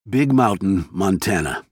Big Mountain, Montana.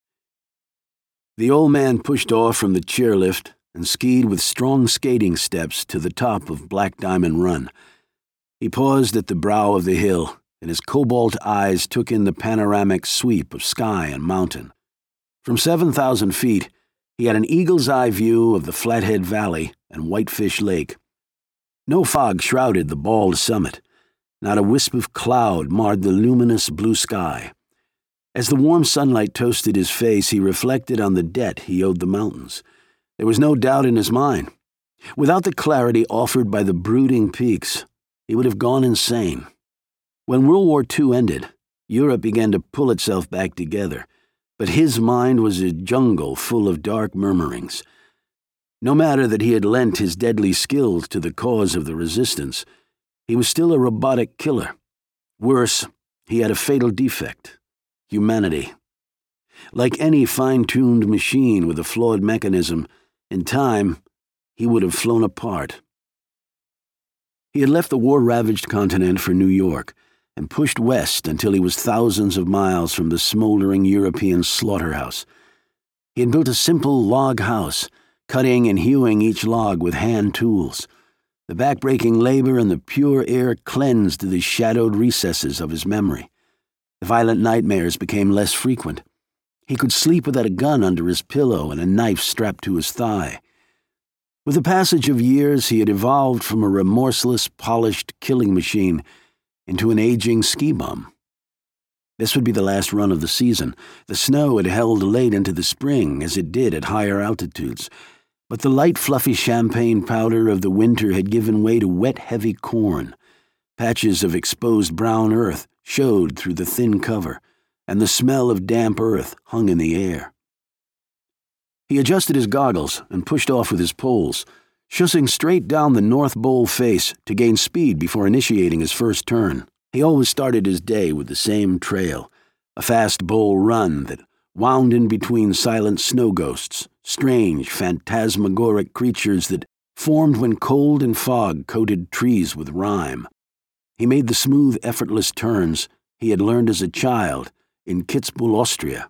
The old man pushed off from the chairlift and skied with strong skating steps to the top of Black Diamond Run. He paused at the brow of the hill, and his cobalt eyes took in the panoramic sweep of sky and mountain. From 7,000 feet, he had an eagle's eye view of the Flathead Valley and Whitefish Lake. No fog shrouded the bald summit. Not a wisp of cloud marred the luminous blue sky. As the warm sunlight toasted his face, he reflected on the debt he owed the mountains. There was no doubt in his mind. Without the clarity offered by the brooding peaks, he would have gone insane. When World War II ended, Europe began to pull itself back together, but his mind was a jungle full of dark murmurings. No matter that he had lent his deadly skills to the cause of the resistance, he was still a robotic killer. Worse, he had a fatal defect: humanity. Like any fine-tuned machine with a flawed mechanism, in time, he would have flown apart. He had left the war-ravaged continent for New York and pushed west until he was thousands of miles from the smoldering European slaughterhouse. He had built a simple log house, cutting and hewing each log with hand tools. The back-breaking labor and the pure air cleansed the shadowed recesses of his memory. The violent nightmares became less frequent. He could sleep without a gun under his pillow and a knife strapped to his thigh. With the passage of years, he had evolved from a remorseless, polished killing machine into an aging ski bum. This would be the last run of the season. The snow had held late into the spring, as it did at higher altitudes, but the light, fluffy champagne powder of the winter had given way to wet, heavy corn. Patches of exposed brown earth showed through the thin cover, and the smell of damp earth hung in the air. He adjusted his goggles and pushed off with his poles, shussing straight down the North Bowl face to gain speed before initiating his first turn. He always started his day with the same trail, a fast bowl run that wound in between silent snow ghosts, strange, phantasmagoric creatures that formed when cold and fog coated trees with rime. He made the smooth, effortless turns he had learned as a child in Kitzbühel, Austria.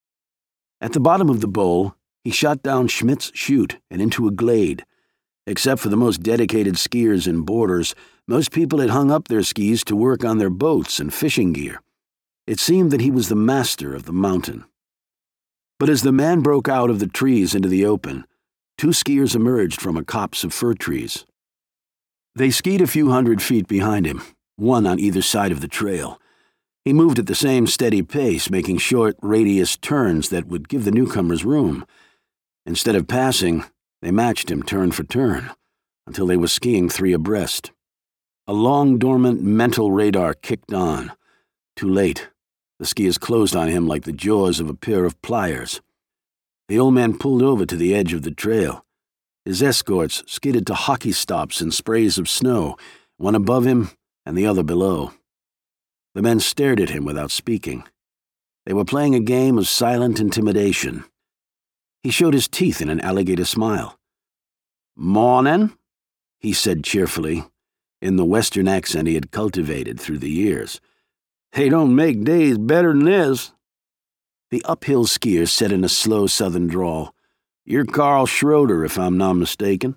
At the bottom of the bowl, he shot down Schmidt's chute and into a glade. Except for the most dedicated skiers and boarders, most people had hung up their skis to work on their boats and fishing gear. It seemed that he was the master of the mountain. But as the man broke out of the trees into the open, two skiers emerged from a copse of fir trees. They skied a few hundred feet behind him, one on either side of the trail. He moved at the same steady pace, making short, radius turns that would give the newcomers room. Instead of passing, they matched him turn for turn, until they were skiing three abreast. A long, dormant mental radar kicked on. Too late. The skiers closed on him like the jaws of a pair of pliers. The old man pulled over to the edge of the trail. His escorts skidded to hockey stops and sprays of snow, one above him and the other below. The men stared at him without speaking. They were playing a game of silent intimidation. He showed his teeth in an alligator smile. "Mornin'," he said cheerfully, in the Western accent he had cultivated through the years. "They don't make days better than this." The uphill skier said in a slow southern drawl, "You're Carl Schroeder, if I'm not mistaken."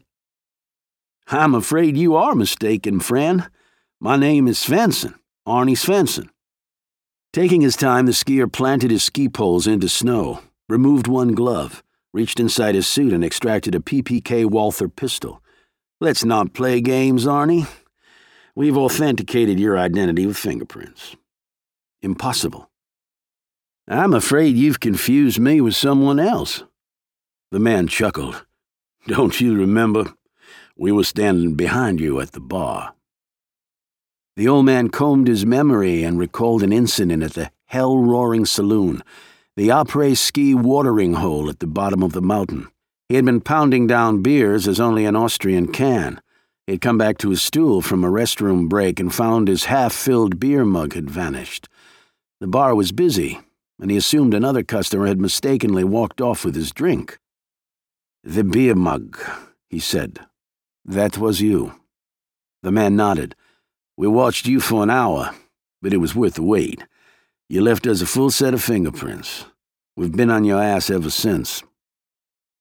"I'm afraid you are mistaken, friend. My name is Svensson, Arnie Svensson." Taking his time, the skier planted his ski poles into snow, removed one glove, reached inside his suit and extracted a PPK Walther pistol. "Let's not play games, Arnie. We've authenticated your identity with fingerprints." "Impossible." "I'm afraid you've confused me with someone else." The man chuckled. "Don't you remember? We were standing behind you at the bar." The old man combed his memory and recalled an incident at the hell-roaring saloon, the après-ski watering hole at the bottom of the mountain. He had been pounding down beers as only an Austrian can. He had come back to his stool from a restroom break and found his half-filled beer mug had vanished. The bar was busy, and he assumed another customer had mistakenly walked off with his drink. "The beer mug," he said. "That was you." The man nodded. "We watched you for an hour, but it was worth the wait. You left us a full set of fingerprints. We've been on your ass ever since.